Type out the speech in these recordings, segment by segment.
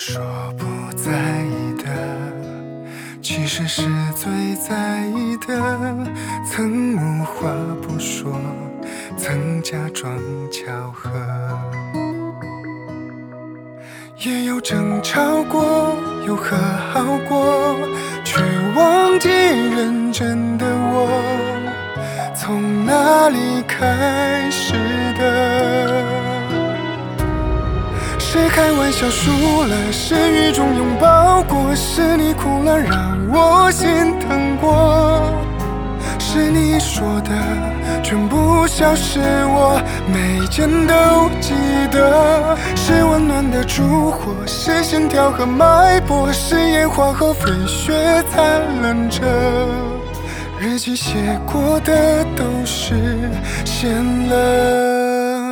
说不在意的，其实是最在意的。曾无话不说，曾假装巧合，也有争吵过，有和好过，却忘记认真的我从哪里开始的。谁开玩笑输了，是雨中拥抱过，是你哭了让我心疼过，是你说的全部消失我每一件都记得，是温暖的烛火，是心跳和脉搏，是烟花和飞雪灿烂着，日记写过的都实现了。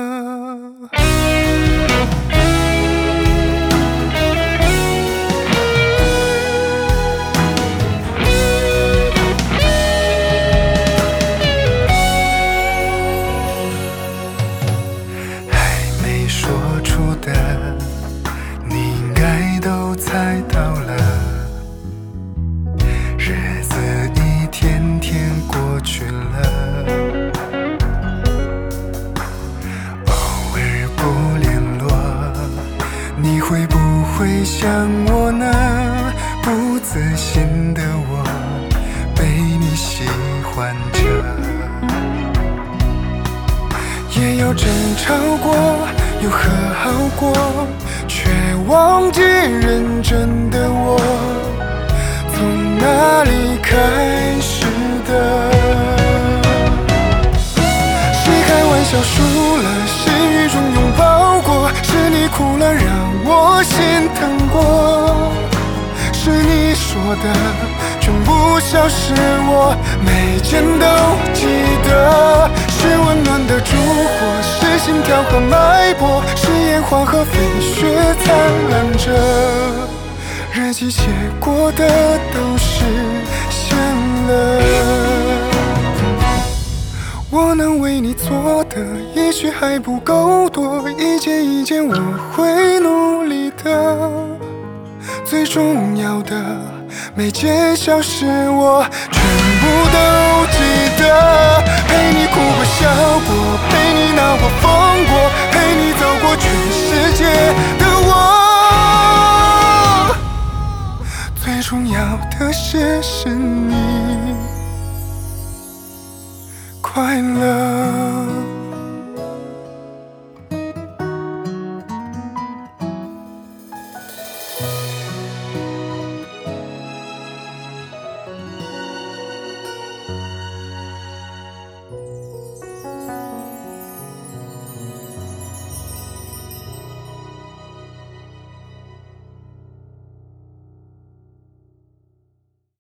你应该都猜到了，日子一天天过去了，偶尔不联络，你会不会想我呢？不自信的我被你喜欢着，也有争吵过，有和好过，却忘记认真的我从哪里开始的。谁开玩笑输了，是雨中拥抱过，是你哭了让我心疼过，是你说的全部消失我每一件都记得，是温暖的烛火，是心跳和脉搏，是烟花和飞雪灿烂着，日记写过的都实现了。我能为你做的也许还不够多，一件一件我会努力的，最重要的每件小事我全部都记得，陪你哭过笑过，陪你闹过疯过，陪你走过全世界的我，最重要的是你快乐。